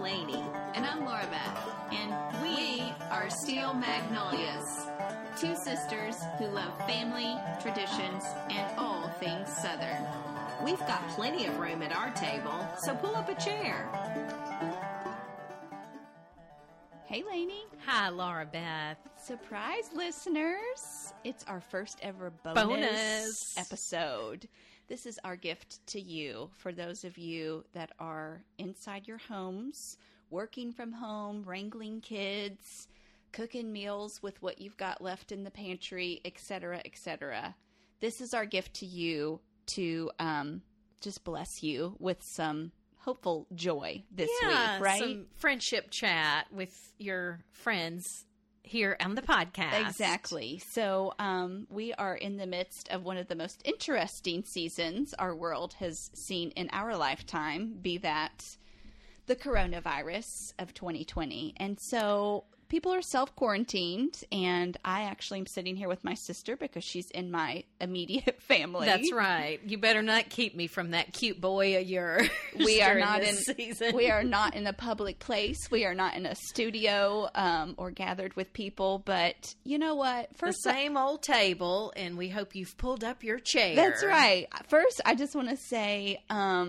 Lainey. And I'm Laura Beth. And we are Steel Magnolias, two sisters who love family, traditions, and all things Southern. We've got plenty of room at our table, so pull up a chair. Hey, Lainey. Hi, Laura Beth. Surprise, listeners. It's our first ever bonus episode. This is our gift to you for those of you that are inside your homes, working from home, wrangling kids, cooking meals with what you've got left in the pantry, etc., etc. This is our gift to you to just bless you with some hopeful joy this week, right? Some friendship chat with your friends here on the podcast. Exactly. So we are in the midst of one of the most interesting seasons our world has seen in our lifetime, be that the coronavirus of 2020. And so people are self-quarantined, and I actually am sitting here with my sister because she's in my immediate family. That's right. You better not keep me from that cute boy of yours. We are not season. We are not in a public place. We are not in a studio or gathered with people. But you know what? First, the same old table, and we hope you've pulled up your chair. That's right. First, I just want to say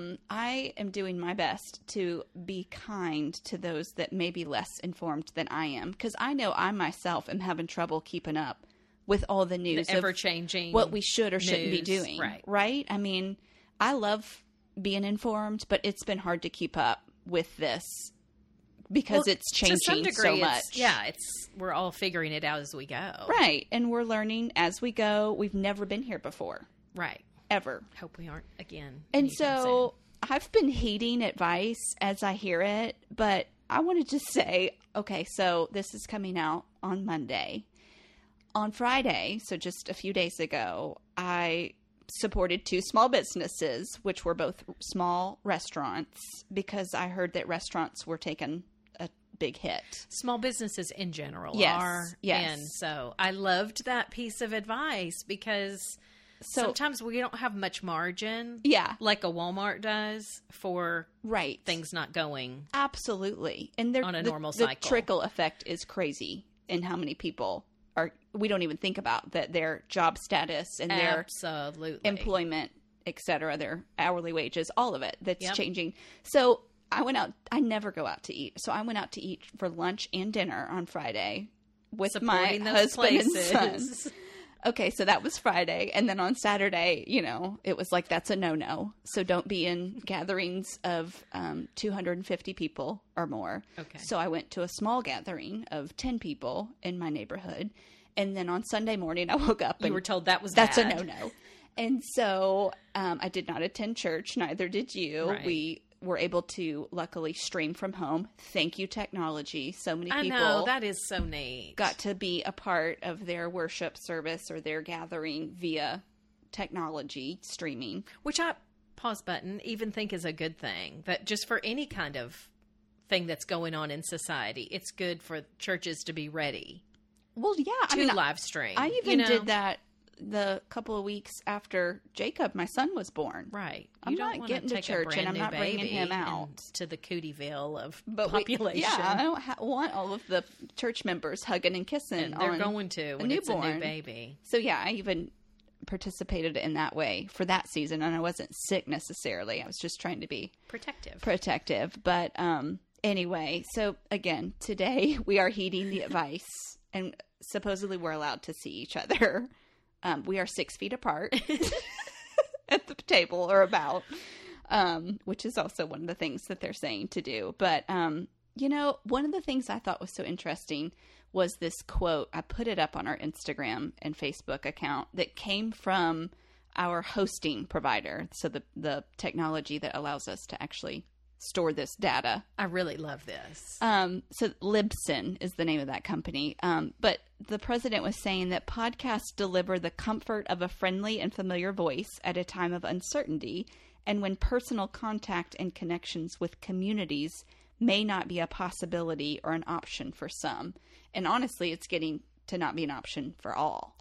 I am doing my best to be kind to those that may be less informed than I am. Because I know I myself am having trouble keeping up with all the news, the ever-changing what we should or shouldn't be news. doing. Right. I mean, I love being informed, but it's been hard to keep up with this because it's changing to some degree, so much. We're all figuring it out as we go. Right, and we're learning as we go. We've never been here before. Right. Ever. Hope we aren't again. And so I've been heeding advice as I hear it, but I want to just say, okay, so this is coming out on Monday. On Friday, so just a few days ago, I supported two small businesses, which were both small restaurants, because I heard that restaurants were taking a big hit. Small businesses in general are. Yes. And so I loved that piece of advice because sometimes we don't have much margin. Yeah. Like a Walmart does for right things not going. Absolutely. And on a normal cycle. The trickle effect is crazy in how many people we don't even think about that their job status and their employment, et cetera, their hourly wages, all of it that's changing. So I went out. I never go out to eat. So I went out to eat for lunch and dinner on Friday with supporting my those husband places. and son. Okay, so that was Friday. And then on Saturday, it was like, that's a no-no. So don't be in gatherings of 250 people or more. Okay. So I went to a small gathering of 10 people in my neighborhood. And then on Sunday morning, I woke up and you were told that's bad. A no-no. And so I did not attend church. Neither did you. Right. We were able to luckily stream from home. Thank you, technology. So many people. I know, that is so neat. Got to be a part of their worship service or their gathering via technology streaming. Which I, pause button, even think is a good thing. That just for any kind of thing that's going on in society, it's good for churches to be ready. Well, yeah. Live stream. I even did that the couple of weeks after Jacob, my son, was born. Right. I'm not getting to church and I'm not bringing him out to the Cootieville of population. I don't want all of the church members hugging and kissing. And they're going to when it's a new baby. So yeah, I even participated in that way for that season, and I wasn't sick necessarily. I was just trying to be protective. But anyway, so again, today we are heeding the advice, and supposedly we're allowed to see each other. We are 6 feet apart at the table or about, which is also one of the things that they're saying to do. But, one of the things I thought was so interesting was this quote. I put it up on our Instagram and Facebook account that came from our hosting provider. So the technology that allows us to actually store this data. I really love this. So Libsyn is the name of that company. But the president was saying that podcasts deliver the comfort of a friendly and familiar voice at a time of uncertainty, and when personal contact and connections with communities may not be a possibility or an option for some. And honestly, it's getting to not be an option for all.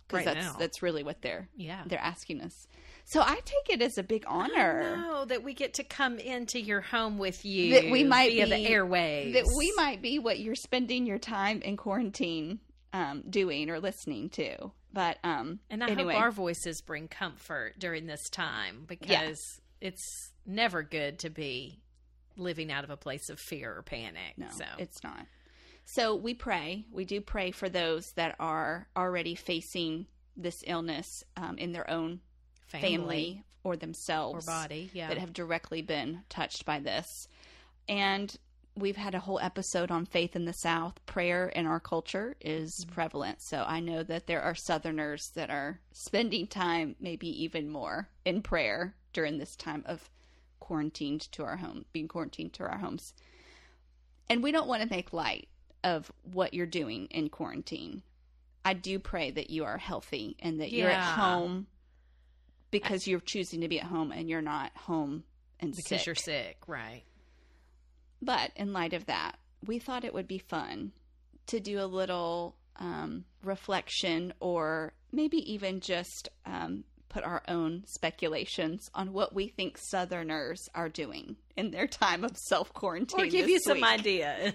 because that's really what they're asking us. So I take it as a big honor. I know that we get to come into your home with you. That we might via be the airwaves. That we might be what you're spending your time in quarantine doing or listening to. But and I hope our voices bring comfort during this time, because it's never good to be living out of a place of fear or panic. No, it's not. So we do pray for those that are already facing this illness in their own family or themselves or body, that have directly been touched by this. And we've had a whole episode on faith in the South. Prayer in our culture is prevalent. So I know that there are Southerners that are spending time, maybe even more, in prayer during this time of being quarantined to our homes. And we don't want to make light of what you're doing in quarantine. I do pray that you are healthy and that you're at home because you're choosing to be at home and you're not home and sick. Because you're sick, right. But in light of that, we thought it would be fun to do a little reflection, or maybe even just put our own speculations on what we think Southerners are doing in their time of self-quarantine. Or give you some ideas.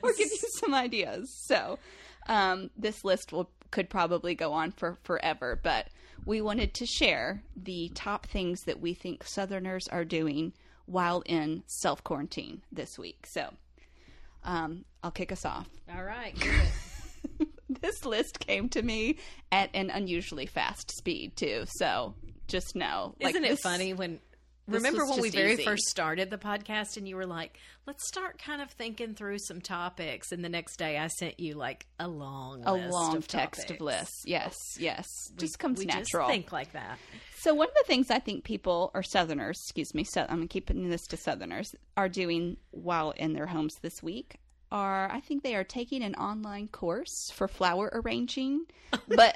So this list could probably go on for forever, but we wanted to share the top things that we think Southerners are doing while in self-quarantine this week. So I'll kick us off. All right. This list came to me at an unusually fast speed, too. So just know. Isn't it funny when... Remember when we very first started the podcast and you were like, let's start kind of thinking through some topics. And the next day I sent you like a long text of lists. Yes. Just comes natural. Just think like that. So one of the things I think people, or Southerners, I'm going to keep putting this to Southerners, are doing while in their homes this week I think they are taking an online course for flower arranging, but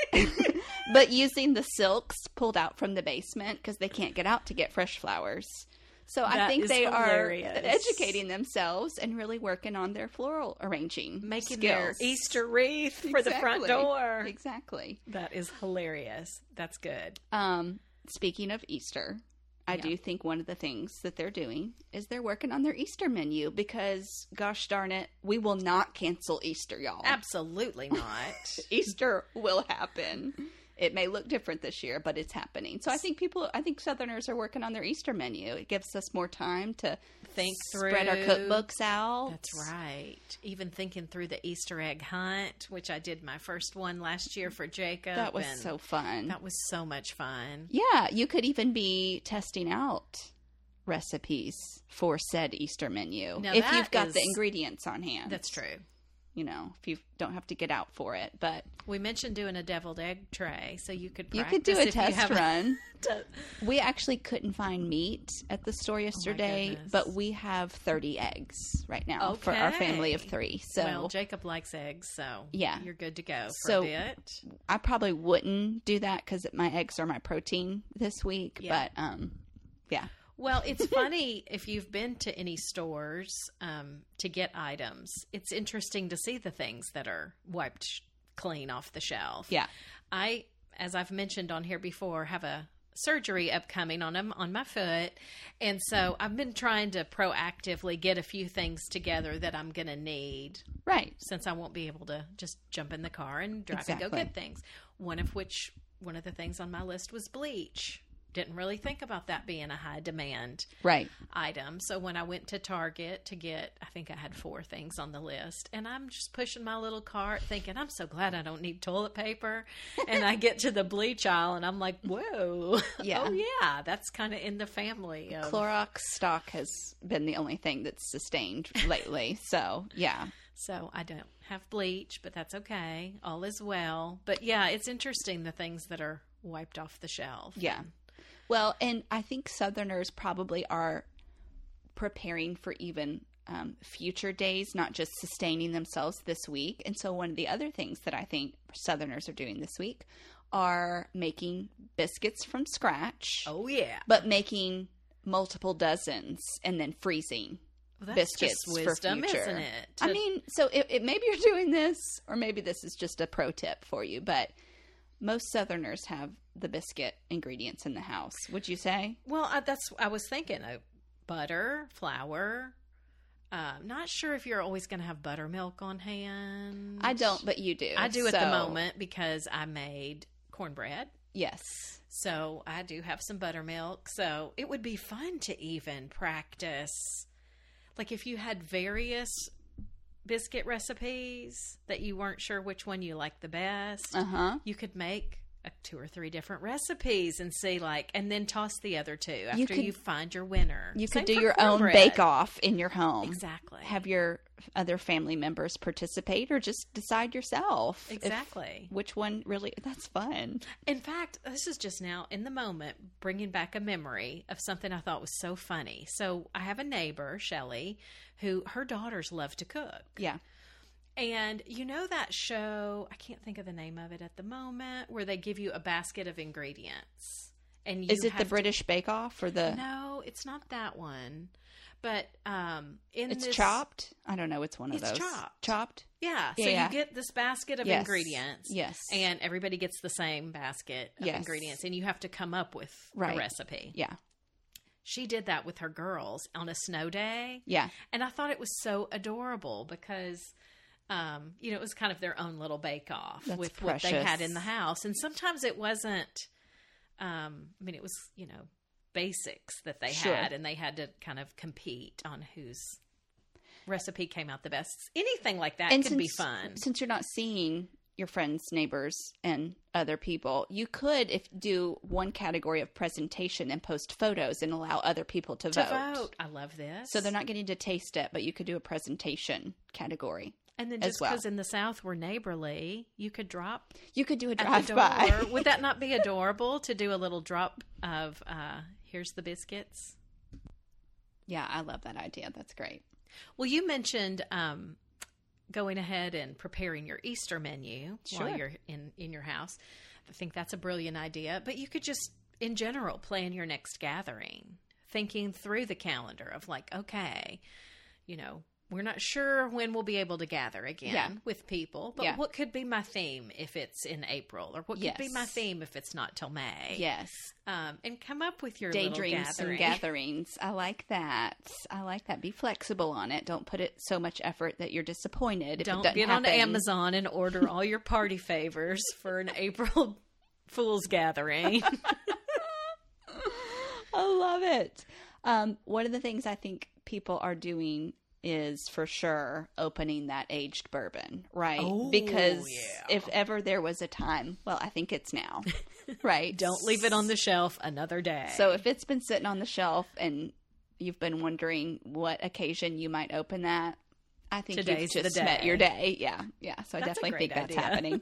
using the silks pulled out from the basement because they can't get out to get fresh flowers. So I think they are educating themselves and really working on their floral arranging Making skills. Their Easter wreath for the front door. Exactly. That is hilarious. That's good. Speaking of Easter, I do think one of the things that they're doing is they're working on their Easter menu because, gosh darn it, we will not cancel Easter, y'all. Absolutely not. Easter will happen. It may look different this year, but it's happening. So I think Southerners are working on their Easter menu. It gives us more time to think through, spread our cookbooks out. That's right. Even thinking through the Easter egg hunt, which I did my first one last year for Jacob. That was so fun. That was so much fun. Yeah, you could even be testing out recipes for said Easter menu if you've got the ingredients on hand. That's true. If you don't have to get out for it. But we mentioned doing a deviled egg tray, so you could do a test run. We actually couldn't find meat at the store yesterday, but we have 30 eggs right now for our family of 3. So Jacob likes eggs, so you're good to go for a bit. I probably wouldn't do that because my eggs are my protein this week, but Well, it's funny if you've been to any stores to get items. It's interesting to see the things that are wiped clean off the shelf. Yeah. I, as I've mentioned on here before, have a surgery upcoming on my foot. And so I've been trying to proactively get a few things together that I'm going to need. Right. Since I won't be able to just jump in the car and drive and go get things. One of the things on my list was bleach. Didn't really think about that being a high demand item. So when I went to Target to get, I think I had 4 things on the list, and I'm just pushing my little cart thinking, I'm so glad I don't need toilet paper. And I get to the bleach aisle and I'm like, whoa. Yeah. Oh yeah. That's kind of in the family. Clorox stock has been the only thing that's sustained lately. So yeah. So I don't have bleach, but that's okay. All is well. But yeah, it's interesting the things that are wiped off the shelf. Yeah. Well, and I think Southerners probably are preparing for even future days, not just sustaining themselves this week. And so one of the other things that I think Southerners are doing this week are making biscuits from scratch. Oh, yeah. But making multiple dozens and then freezing biscuits just wisdom, for future. Isn't it? I mean, so maybe you're doing this, or maybe this is just a pro tip for you, but most Southerners have the biscuit ingredients in the house, would you say? Well, I was thinking butter, flour. Not sure if you're always going to have buttermilk on hand. I don't, but you do. I do at the moment because I made cornbread. Yes. So I do have some buttermilk. So it would be fun to even practice. Like if you had various biscuit recipes that you weren't sure which one you liked the best, you could make 2 or 3 different recipes and see and then toss the other 2 after you find your winner. You could do your own bake-off in your home. Exactly. Have your other family members participate or just decide yourself. Exactly. Which one really, that's fun. In fact, this is just now in the moment bringing back a memory of something I thought was so funny. So I have a neighbor, Shelley, who her daughters love to cook. Yeah. And you know that show, I can't think of the name of it at the moment, where they give you a basket of ingredients. And is it the British Bake Off or the... No, it's not that one. But it's Chopped? I don't know. It's one of those. It's Chopped. Chopped? Yeah. So you get this basket of ingredients. Yes. And everybody gets the same basket of ingredients. And you have to come up with a recipe. Yeah. She did that with her girls on a snow day. Yeah. And I thought it was so adorable because... it was kind of their own little bake-off with precious. What they had in the house. And sometimes it wasn't, it was, basics that they had, and they had to kind of compete on whose recipe came out the best. Anything like that could be fun. Since you're not seeing your friends, neighbors, and other people, you could do one category of presentation and post photos and allow other people to vote. I love this. So they're not getting to taste it, but you could do a presentation category. And then just because in the South we're neighborly, you could do a drive-by. Would that not be adorable to do a little drop of, here's the biscuits? Yeah, I love that idea. That's great. Well, you mentioned going ahead and preparing your Easter menu while you're in your house. I think that's a brilliant idea. But you could just, in general, plan your next gathering, thinking through the calendar of okay, we're not sure when we'll be able to gather again with people, but what could be my theme if it's in April, or what could be my theme if it's not till May? Yes. And come up with your daydreams and gatherings. I like that. Be flexible on it. Don't put it so much effort that you're disappointed. Don't get on Amazon and order all your party favors for an April Fool's gathering. I love it. One of the things I think people are doing is for sure opening that aged bourbon, right? Oh, because if ever there was a time, well, I think it's now, right? Don't leave it on the shelf another day. So if it's been sitting on the shelf and you've been wondering what occasion you might open that, I think today's you've just met your day. Yeah. So I definitely think that's happening.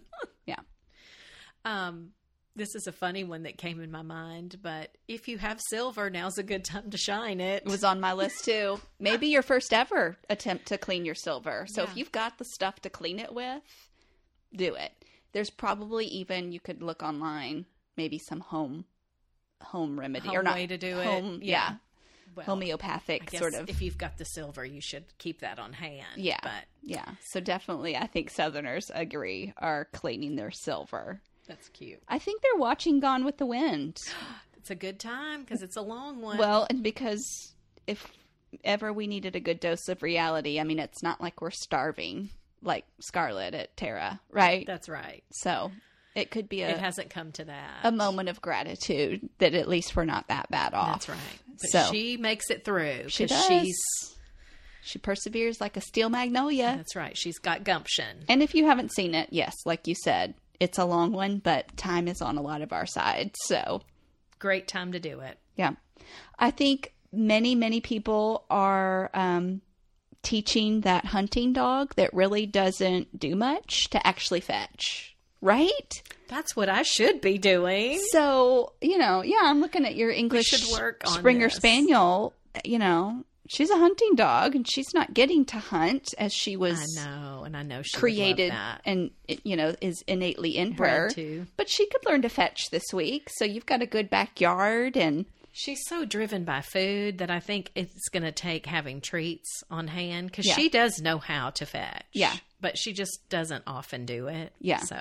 Yeah. This is a funny one that came in my mind, but if you have silver, now's a good time to shine it. It was on my list too. Maybe your first ever attempt to clean your silver. So if you've got the stuff to clean it with, do it. There's probably even, you could look online, maybe some home remedy or not way to do it. Yeah. Well, homeopathic sort of. If you've got the silver, you should keep that on hand. Yeah. So definitely, I think Southerners agree, are cleaning their silver. That's cute. I think they're watching Gone with the Wind. It's a good time because it's a long one. Well, and because if ever we needed a good dose of reality, it's not like we're starving like Scarlett at Tara, right? That's right. So it could be it hasn't come to that. A moment of gratitude that at least we're not that bad off. That's right. But so she makes it through. She does. She perseveres like a steel magnolia. That's right. She's got gumption. And if you haven't seen it, yes, like you said, it's a long one, but time is on a lot of our side. So great time to do it. Yeah. I think many people are teaching that hunting dog that really doesn't do much to actually fetch, right? That's what I should be doing. So, I'm looking at your English Springer Spaniel, she's a hunting dog, and she's not getting to hunt as she was. I know she created, would love that. And is innately in her. Too. But she could learn to fetch this week, so you've got a good backyard, and she's so driven by food that I think it's going to take having treats on hand because she does know how to fetch. Yeah, but she just doesn't often do it. Yeah, so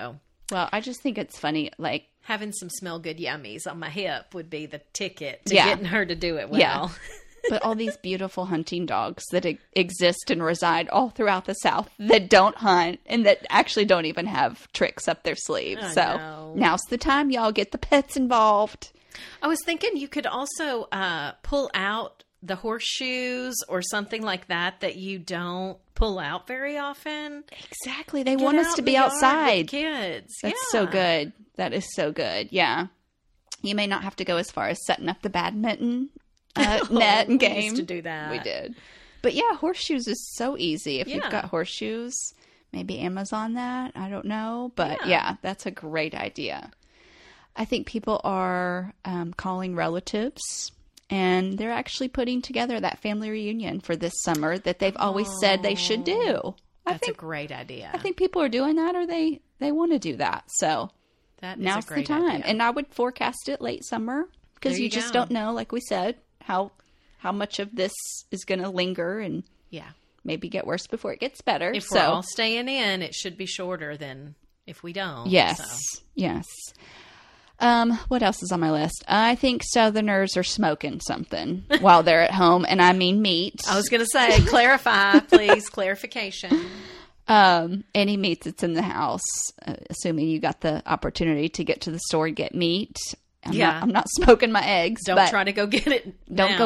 Well, I just think it's funny, like having some smell good yummies on my hip would be the ticket to getting her to do it well. Yeah. But all these beautiful hunting dogs that exist and reside all throughout the South that don't hunt and that actually don't even have tricks up their sleeves. Now's the time, y'all, get the pets involved. I was thinking you could also pull out the horseshoes or something like that you don't pull out very often. Exactly. They want us to be outside. Kids. That's so good. That is so good. Yeah. You may not have to go as far as setting up the badminton net and game. We used to do that. We did. But yeah, horseshoes is so easy. If you've got horseshoes, maybe Amazon that. I don't know. But yeah, that's a great idea. I think people are calling relatives, and they're actually putting together that family reunion for this summer that they've always said they should do. That's a great idea. I think people are doing that, or they want to do that. So now's the time. Idea. And I would forecast it late summer because you just don't know, like we said, how much of this is going to linger and maybe get worse before it gets better. If we're all staying in, it should be shorter than if we don't. Yes. Yes. What else is on my list? I think Southerners are smoking something while they're at home, and I mean meat. I was going to say, clarify, please, clarification. Any meat that's in the house, assuming you got the opportunity to get to the store and get meat. I'm not smoking my eggs. Don't try to go get it.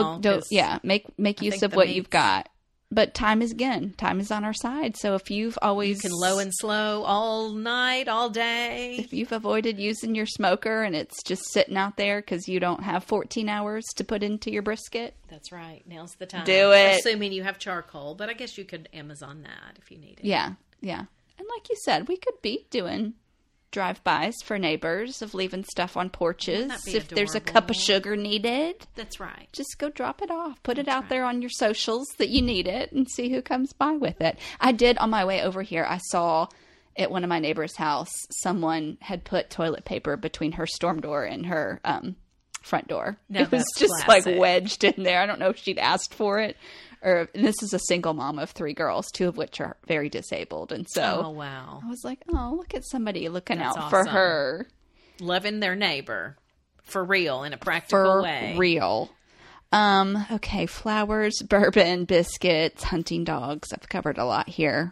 Make use of what you've got. But time is on our side. So if you can low and slow all night, all day. If you've avoided using your smoker and it's just sitting out there because you don't have 14 hours to put into your brisket. That's right. Now's the time. Do it. Assuming you have charcoal, but I guess you could Amazon that if you need it. Yeah. Yeah. And like you said, we could be doing drive-bys for neighbors of leaving stuff on porches. If there's a cup of sugar needed. That's right. Just go drop it off. Put it out there on your socials that you need it and see who comes by with it. I did on my way over here. I saw at one of my neighbor's house, someone had put toilet paper between her storm door and her front door. It was just classic. Like wedged in there. I don't know if she'd asked for it. This is a single mom of 3 girls, 2 of which are very disabled. And so oh, wow. I was like, oh, look at somebody looking out for her. Loving their neighbor. For real, in a practical way. For real. Okay, flowers, bourbon, biscuits, hunting dogs. I've covered a lot here.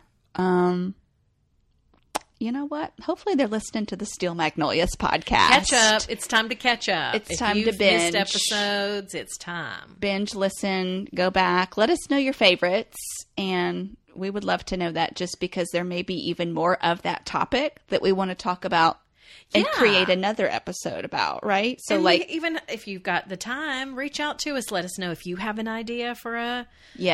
You know what? Hopefully they're listening to the Steel Magnolias podcast. Catch up. It's time to catch up. It's time to binge. Missed episodes, it's time. Binge, listen, go back. Let us know your favorites. And we would love to know that, just because there may be even more of that topic that we want to talk about and create another episode about, right? So, even if you've got the time, reach out to us. Let us know if you have an idea for an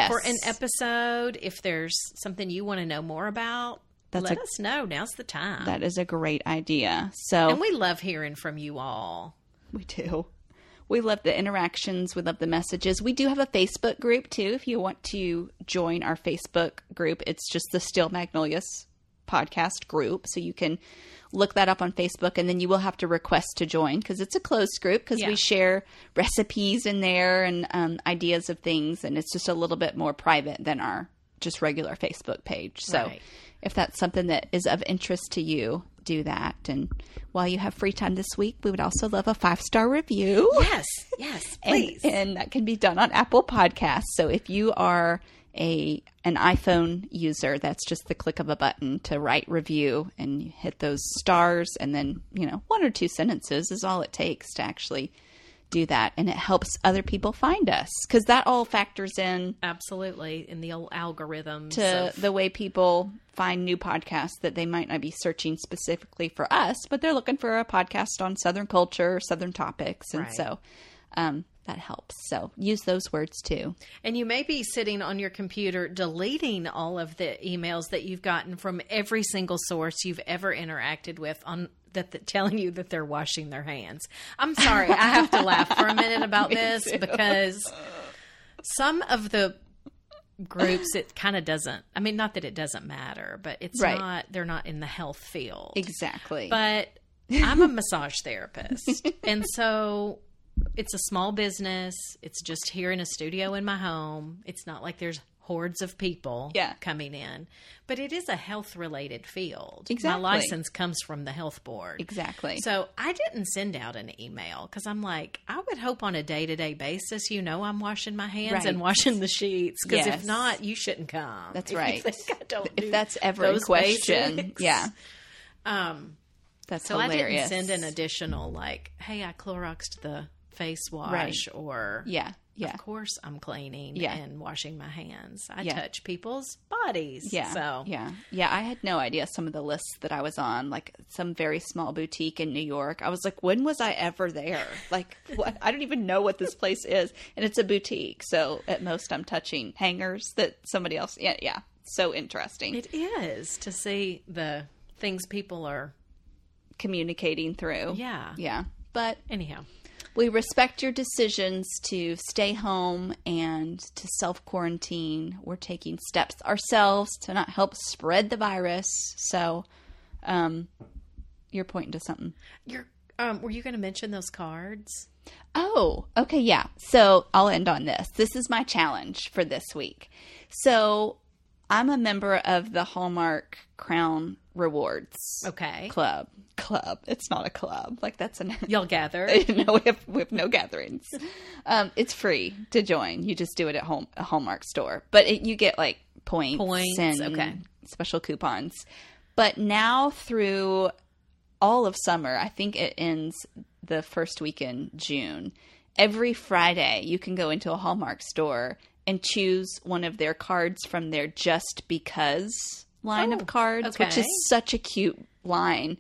episode. If there's something you want to know more about. Let us know. Now's the time. That is a great idea. And we love hearing from you all. We do. We love the interactions. We love the messages. We do have a Facebook group, too, if you want to join our Facebook group. It's just the Steel Magnolias podcast group. So you can look that up on Facebook, and then you will have to request to join because it's a closed group because we share recipes in there and ideas of things. And it's just a little bit more private than our just regular Facebook page. So if that's something that is of interest to you, do that. And while you have free time this week, we would also love a 5-star review. Yes, please. And that can be done on Apple Podcasts. So if you are an iPhone user, that's just the click of a button to write review, and you hit those stars, and then 1 or 2 sentences is all it takes to actually do that, and it helps other people find us because that all factors in absolutely in the old algorithms to the way people find new podcasts that they might not be searching specifically for us, but they're looking for a podcast on Southern culture, Southern topics, and so that helps. So use those words too. And you may be sitting on your computer deleting all of the emails that you've gotten from every single source you've ever interacted with on that telling you that they're washing their hands. I'm sorry. I have to laugh for a minute about this because some of the groups, it kind of doesn't, I mean, not that it doesn't matter, but it's not, they're not in the health field. Exactly. But I'm a massage therapist. And so it's a small business. It's just here in a studio in my home. It's not like there's hordes of people coming in. But it is a health-related field. Exactly. My license comes from the health board. Exactly. So I didn't send out an email because I'm like, I would hope on a day-to-day basis, I'm washing my hands and washing the sheets. Because if not, you shouldn't come. That's right. If that's ever in question. Basics. Yeah. That's so hilarious. I didn't send an additional like, hey, I Cloroxed the face wash or of course I'm cleaning and washing my hands. I touch people's bodies. So I had no idea some of the lists that I was on, like some very small boutique in New York. I was like, when was I ever there? Like, what? I don't even know what this place is. And it's a boutique. So at most I'm touching hangers that somebody else. Yeah. So interesting. It is to see the things people are communicating through. Yeah. But anyhow, we respect your decisions to stay home and to self-quarantine. We're taking steps ourselves to not help spread the virus. So, you're pointing to something. Were you going to mention those cards? Oh, okay, yeah. So I'll end on this. This is my challenge for this week. So I'm a member of the Hallmark Crown Rewards Club. It's not a club. Like that's y'all gather. No, we have no gatherings. It's free to join. You just do it at a Hallmark store, but you get like points and special coupons. But now through all of summer, I think it ends the first week in June. Every Friday, you can go into a Hallmark store and choose one of their cards from their Just Because line of cards, which is such a cute line.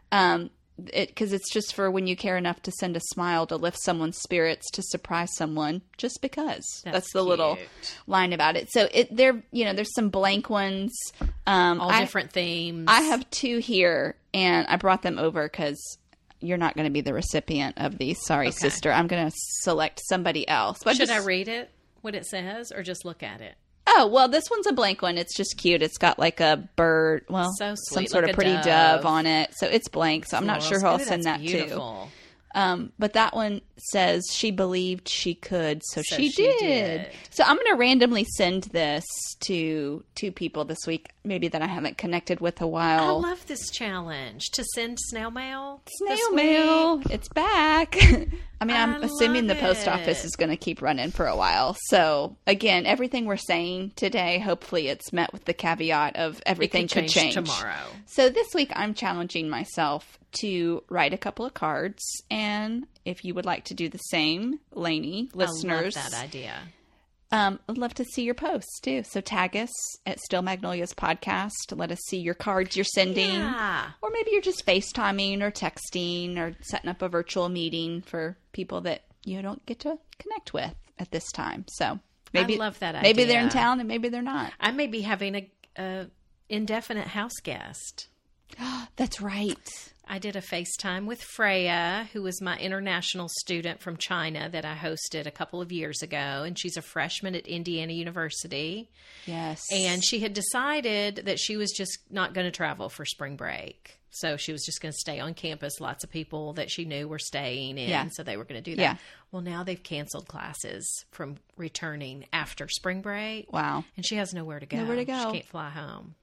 Because it's just for when you care enough to send a smile to lift someone's spirits, to surprise someone, just because. That's the cute little line about it. So there's some blank ones. All different themes. I have 2 here, and I brought them over because you're not going to be the recipient of these. Sorry, sister. I'm going to select somebody else. But Should I read it, what it says, or just look at it? Oh, well, this one's a blank one. It's just cute. It's got like a bird, some sort of pretty dove on it. So it's blank. So I'm not sure who I'll send that to. But that one says she believed she could, so she did. So I'm going to randomly send this to 2 people this week, maybe that I haven't connected with a while. I love this challenge to send snail mail. Snail mail. It's back. I mean, I'm assuming the post office is going to keep running for a while. So again, everything we're saying today, hopefully it's met with the caveat of everything could change tomorrow. So this week I'm challenging myself to write a couple of cards, and if you would like to do the same, Lainey, listeners, I love that idea. I'd love to see your posts too. So tag us at Still Magnolias Podcast. Let us see your cards you're sending. Yeah. Or maybe you're just FaceTiming or texting or setting up a virtual meeting for people that you don't get to connect with at this time. So maybe, I love that idea. Maybe they're in town and maybe they're not. I may be having a indefinite house guest. That's right. I did a FaceTime with Freya, who was my international student from China that I hosted a couple of years ago. And she's a freshman at Indiana University. Yes. And she had decided that she was just not going to travel for spring break. So she was just going to stay on campus. Lots of people that she knew were staying in, so they were going to do that. Yeah. Well, now they've canceled classes from returning after spring break. Wow. And she has nowhere to go. Nowhere to go. She can't fly home.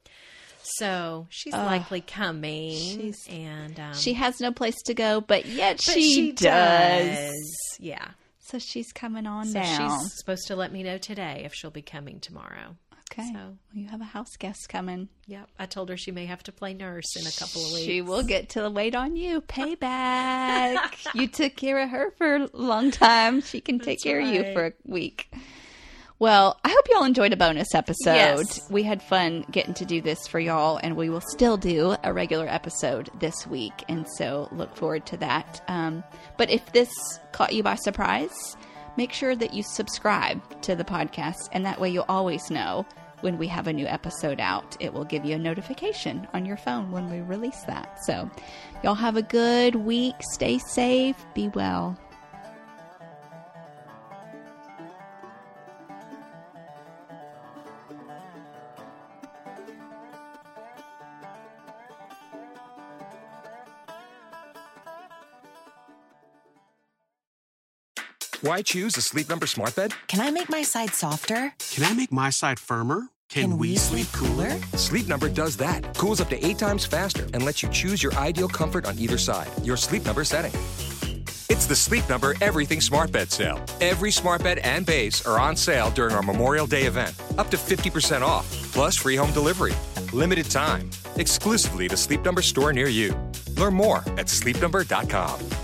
So she's likely coming, and she has no place to go, but yet she does. Yeah. So she's coming on down. She's supposed to let me know today if she'll be coming tomorrow. Okay. So well, you have a house guest coming. Yep. I told her she may have to play nurse in a couple of weeks. She will get to wait on you. Payback. You took care of her for a long time. She can take care of you for a week. Well, I hope y'all enjoyed a bonus episode. Yes. We had fun getting to do this for y'all, and we will still do a regular episode this week, and so look forward to that. But if this caught you by surprise, make sure that you subscribe to the podcast, and that way you'll always know when we have a new episode out. It will give you a notification on your phone when we release that. So y'all have a good week. Stay safe. Be well. Why choose a Sleep Number smart bed? Can I make my side softer? Can I make my side firmer? Can we sleep cooler? Sleep Number does that. Cools up to 8 times faster and lets you choose your ideal comfort on either side. Your Sleep Number setting. It's the Sleep Number Everything Smart Bed sale. Every smart bed and base are on sale during our Memorial Day event. Up to 50% off, plus free home delivery. Limited time. Exclusively to Sleep Number store near you. Learn more at sleepnumber.com.